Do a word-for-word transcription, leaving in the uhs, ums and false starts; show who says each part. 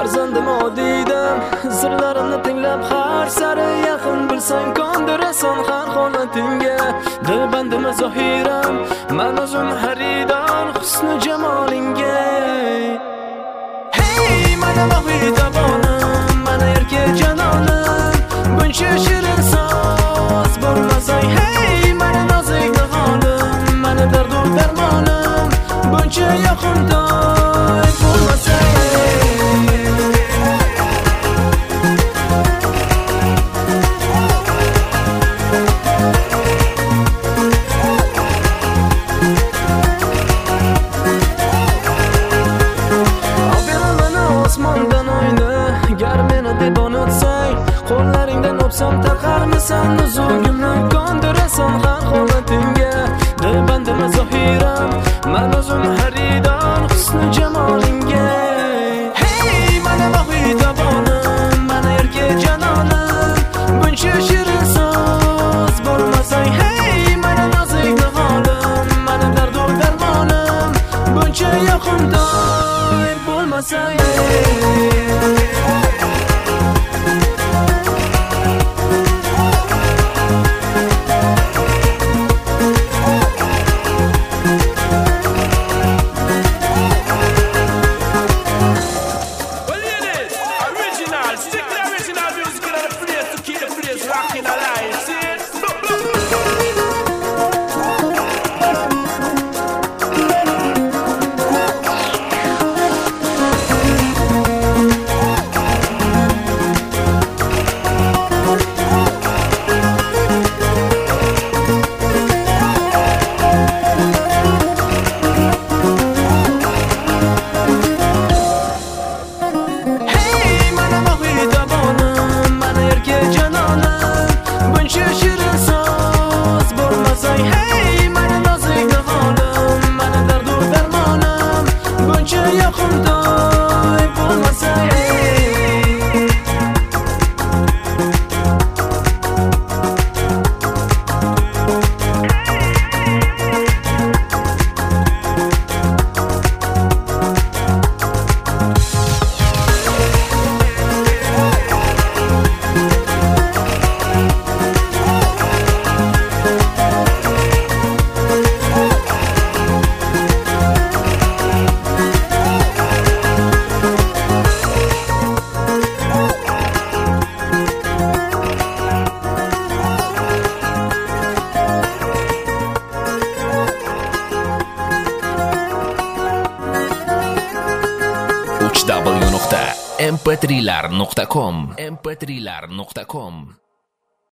Speaker 1: farzandim odiydim, sirlarimni tinglab har sari yaqin bilsang kondirasan har holatingga. Dilbandim zohiram, men o'zim xaridor husni jamolingga. Hey mana mohitabonim, mana erkak janonim, buncha shirin so'z bo'lmasang. Hey mana nozik holim, mana dardu darmonim, buncha yoqimtoy bo'lmasang. Osmondan oyni gar meni deb unutsang, qo'llaringdan o'psam taqarmisan, uzugimni kondirasan har holatingga. Dilbandim zohiram, men o'zim xaridor husni jamolingga. Hey mana mohitabonim, mana erkak janonim, buncha shirin so'z bo'lmasang. Hey mana nozik holim, mana dardu darmonim, buncha yoqimtoy bo'lmasang.
Speaker 2: w nuqta m p trilar nuqta com m p trilar nuqta com